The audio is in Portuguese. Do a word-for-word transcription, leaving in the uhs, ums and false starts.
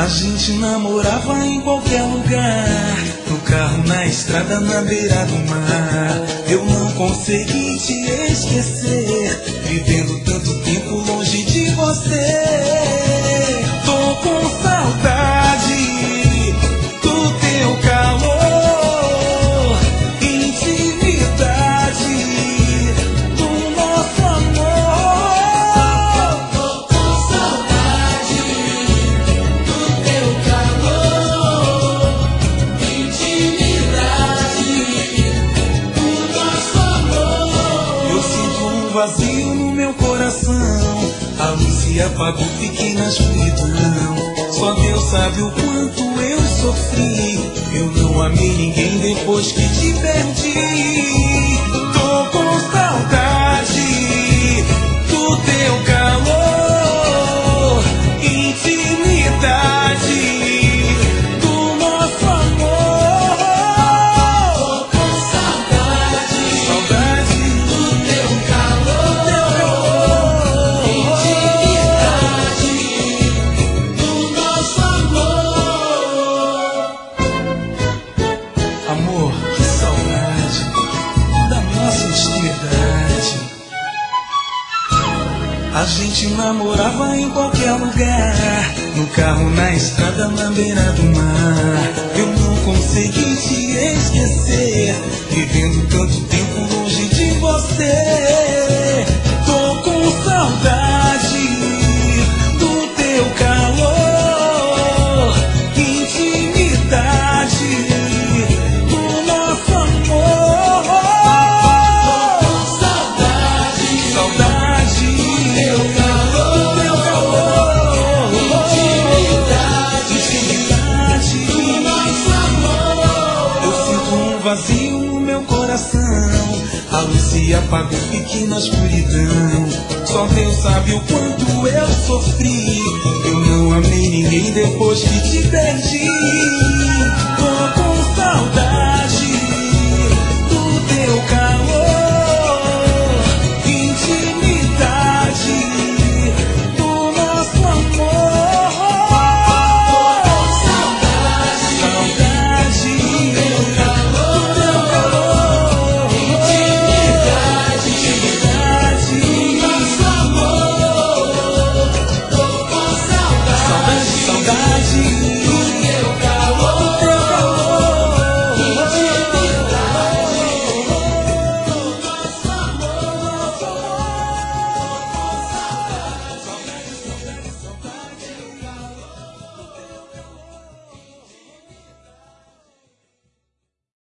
A gente namorava em qualquer lugar, no carro, na estrada, na beira do mar. Eu não consegui te esquecer, vivendo tanto tempo longe de você. Tô com saudade do teu calor, intimidade do nosso amor. Tô com saudade do teu calor, intimidade do nosso amor. Eu sinto um vazio no meu coração, a luz se apagou, fiquei na escuridão. Só Deus sabe o quanto eu sofri, eu não amei ninguém depois que te perdi. Tô com saudade do teu calor, intimidade do nosso amor. Tô com saudade, saudade do teu calor, teu calor, intimidade do nosso amor. Amor, que saudade da nossa intimidade. A gente namorava em qualquer lugar, no carro, na estrada, na beira do mar. Eu não consegui te esquecer, vivendo tanto tempo longe de você. Tô com saudade do teu calor, intimidade do nosso amor. Tô com saudade, saudade do teu calor, teu calor, intimidade, intimidade do nosso amor. Eu sinto um vazio no meu coração, a luz se apagou, fiquei na escuridão. Só Deus sabe o quanto eu sofri, eu não amei ninguém depois que te perdi. Tô com saudade